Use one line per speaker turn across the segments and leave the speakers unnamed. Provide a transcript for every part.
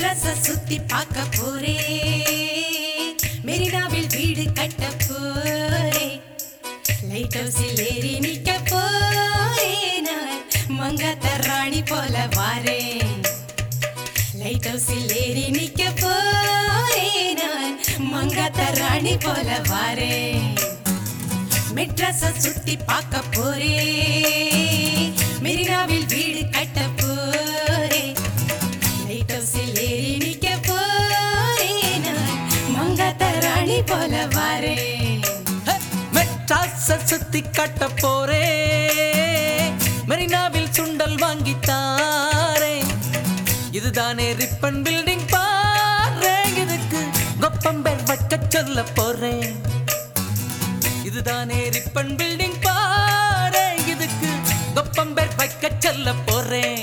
மெட்ராஸ சுத்தி பார்க்க போறே, மெரினாவில் வீடு கட்ட போறே, லைட் ஹவுஸில் ஏறி நிக்க போறே, நான் மங்காத்த ராணி போல வாரேன். லைட் ஹவுஸில் ஏறி நிக்க போறே, நான் மங்காத்த ராணி போல வாரேன். மெட்ராஸ சுத்தி பார்க்க போறே, மெரினாவில் வீடு கட்ட போறே, லைட் ஹவுஸில் ஏறி நிக்க போறே, நான் மங்காத்த ராணி போல வாரேன்.
மெட்ராஸ சுத்தி கட்ட போறே, மெரினாவில் சுண்டல் வாங்கித்தாரே, இதுதானே ரிப்பன் பில்டிங் பாரு, இதுக்கு கொப்பம்பேர் வைக்க சொல்ல போறேன். இதுதானே ரிப்பன் பில்டிங் பாரு, இதுக்கு கொப்பம்பேர் வைக்க சொல்ல போறேன்.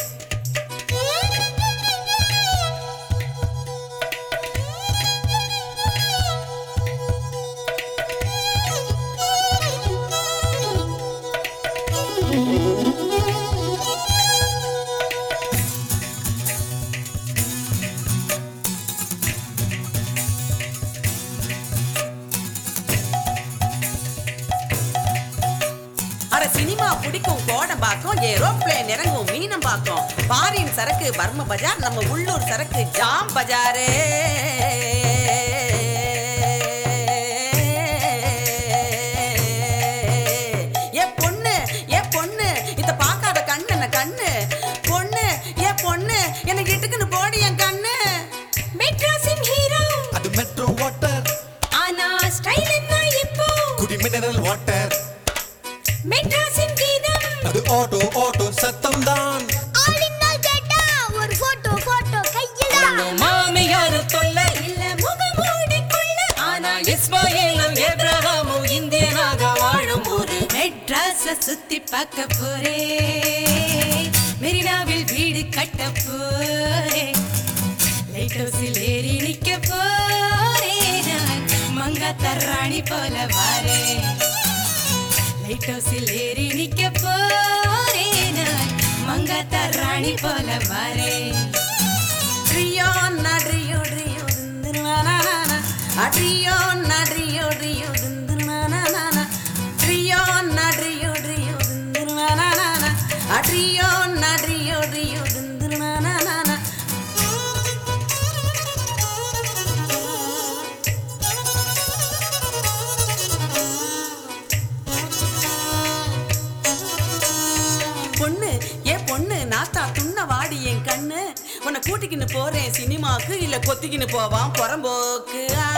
சினிமா பிடிக்கும் கோடம்பாக்கம், ஏரோப்ளேன் இறங்கும் மீனம்பாக்கம், பாரின் சரக்கு பர்ம பஜார், நம்ம உள்ளூர் சரக்கு ஜாம் பஜாரே. ஏ பொண்ணு ஏ பொண்ணு, இத பார்க்காத கண்ணு என்ன கண்ணு, பொண்ணு ஏ பொண்ணு எனக்கு இட்டுக்குன்னு போடி என் கண்ணு.
மெட்ராஸின் ஹீரோ
அது மெட்ரோ வாட்டர்,
ஆனா ஸ்டைல் என்ன இப்போ
குடி மினரல் வாட்டர்.
மெட்ராஸின் கீதம்
அது ஆட்டோ ஆட்டோ சத்தம் தான்.
ஆளினால் கேட்டா ஒரு போட்டோ கையில
மாமியாரு தொல்லை
இல்ல முகமூடி கொள்ள,
ஆனா இஸ்மாயிலும் ஏப்ரஹாமும் இந்தியனாக வாழும் ஊரு.
மெட்ராஸ சுத்தி பார்க்க போறே, மெரினாவில் வீடு கட்ட போறே, லைட் ஹவுஸில் ஏறி நிக்க போறே, நான் மங்காத்த ராணி போல வாரேன். லைட் ஹவுஸில் ஏறி நிக்க போறே, நான் மங்காத்த ராணி போல வாரேன்.
ட்ரியோ நட்ரியோ ட்ரியோ திந்துனானானா, அட்ரியோ நட்ரியோ ட்ரியோ திந்துனானானா, ட்ரியோ நட்ரியோ ட்ரியோ திந்துனானானா, அட்ரியோ நட்ரியோ ட்ரியோ திந்துனானானா. பொண்ணு ஏ பொண்ணு நாத்தா துண்ண வாடி என் கண்ணு, உன்னை கூட்டிக்கின்னு போறேன் சினிமாக்கு, இல்ல கொத்திக்கின்னு போவான் புறம்போக்கு.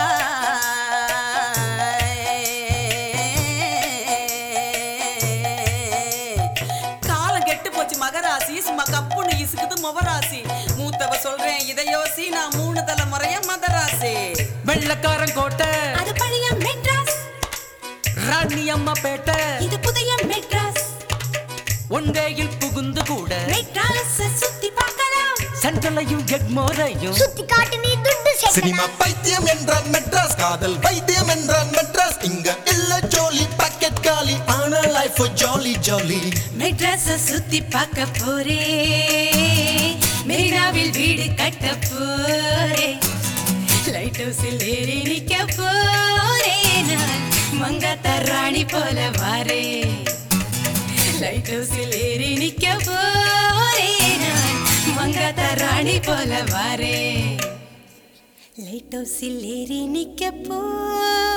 காலம் கெட்டு போச்சு மகராசி, சும்மா கப்புன்னு இசுக்குது முவராசி, மூத்தவ சொல்றேன் இதை யோசி, நான் 3 தலைமுறைய மதராசி.
வெள்ளக்காரன் கோட்டை
அது பழைய மெட்ராஸ்,
ராணி அம்மா பேட்டை,
இது புதிய மெட்ராஸ்.
ஒன்றையில் புகுந்து கூட
மெட்ராஸ சுத்தி பார்க்கலாம்,
சென்ட்ரலையும் எக்மோரையும்
சுத்தி காட்டு நீ துட்டு
சினிமா பைத்தியம் என்றான் மெட்ராஸ், காதல் வைத்தியம் என்றான் மெட்ராஸ், இங்க இல்ல ஜோலி பாக்கெட் காலி, ஆனா லைஃப் ஜாலி ஜாலி.
மெட்ராஸ சுத்தி பார்க்க போறே, மெரினாவில் வீடு கட்ட போறே, லைட் ஹவுஸில் ஏறி நிக்க போறே, நான் மங்காத்த ராணி போல வாரேன். லைட் ஹவுஸில் ஏறி நிக்க போறே, நான் மங்காத்த ராணி போல வாரேன். லைட் ஹவுஸில் ஏறி நிக்க போ